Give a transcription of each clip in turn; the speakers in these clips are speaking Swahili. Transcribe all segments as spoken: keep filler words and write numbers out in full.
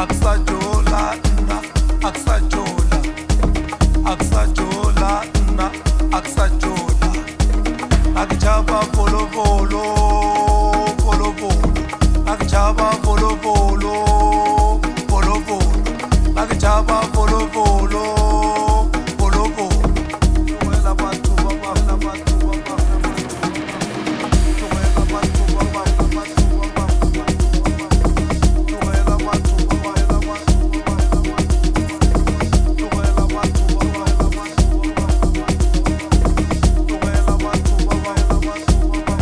akusajola na akusajola akusajola na akusajola akujaba volovolo volovolo akujaba volovolo volovolo akujaba volovolo volovolo wela bantu baba la bantu baba wela bantu baba la bantu baba wela bantu baba la bantu wela bantu baba la bantu wela bantu baba la bantu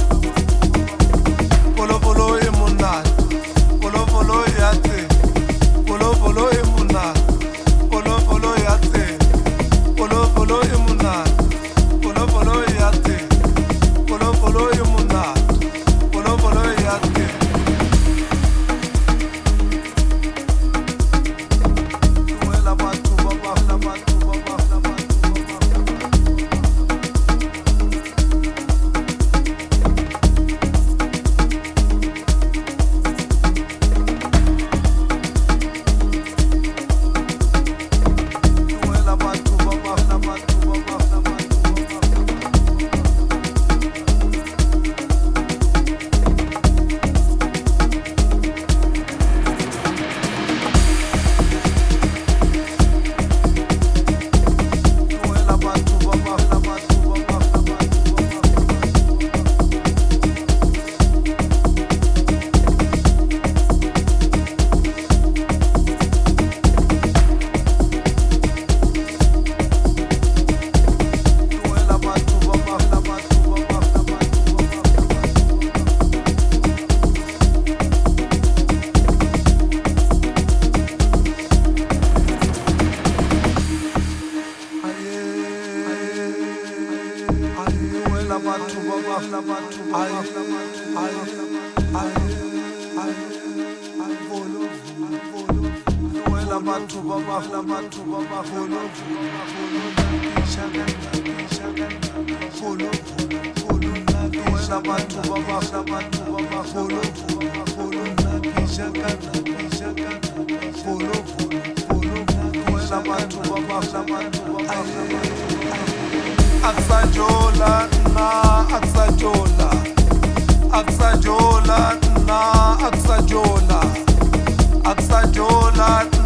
volovolo emunati volovolo yate volovolo emunati volovolo yate volovolo emunati volovolo yate volovolo emunati volovolo yate wela bantu baba la bantu baba la bantu wela bantu baba la bantu baba la bantu wela bantu baba la bantu baba la bantu wela bantu baba la bantu baba la bantu wela bantu baba la bantu baba la bantu volo volo wela bantu baba la bantu baba volo volo shaka shaka volo volo wela bantu baba la bantu baba volo volo shaka shaka volo volo wela bantu baba la bantu baba akusajola na akusajola akusajola na akusajola akusajola